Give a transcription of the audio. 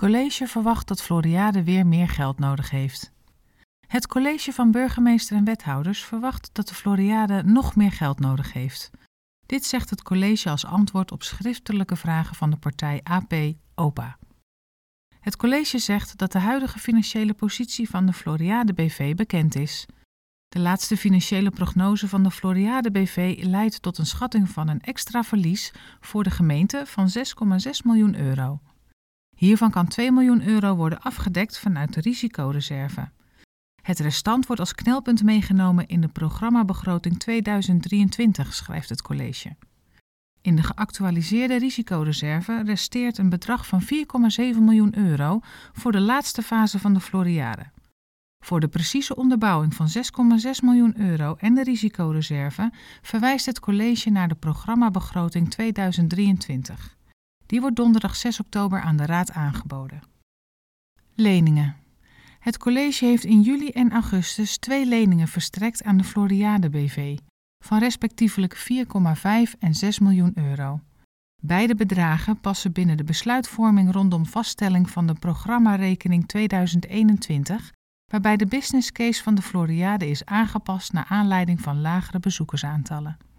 college verwacht dat Floriade weer meer geld nodig heeft. Het college van burgemeester en wethouders verwacht dat de Floriade nog meer geld nodig heeft. Dit zegt het college als antwoord op schriftelijke vragen van de partij AP-OPA. Het college zegt dat de huidige financiële positie van de Floriade BV bekend is. De laatste financiële prognose van de Floriade BV leidt tot een schatting van een extra verlies voor de gemeente van €6,6 miljoen. Hiervan kan €2 miljoen worden afgedekt vanuit de risicoreserve. Het restant wordt als knelpunt meegenomen in de programmabegroting 2023, schrijft het college. In de geactualiseerde risicoreserve resteert een bedrag van €4,7 miljoen voor de laatste fase van de Floriade. Voor de precieze onderbouwing van €6,6 miljoen en de risicoreserve verwijst het college naar de programmabegroting 2023. Die wordt donderdag 6 oktober aan de Raad aangeboden. Leningen. Het college heeft in juli en augustus 2 leningen verstrekt aan de Floriade BV, van respectievelijk €4,5 en €6 miljoen. Beide bedragen passen binnen de besluitvorming rondom vaststelling van de programmarekening 2021, waarbij de business case van de Floriade is aangepast naar aanleiding van lagere bezoekersaantallen.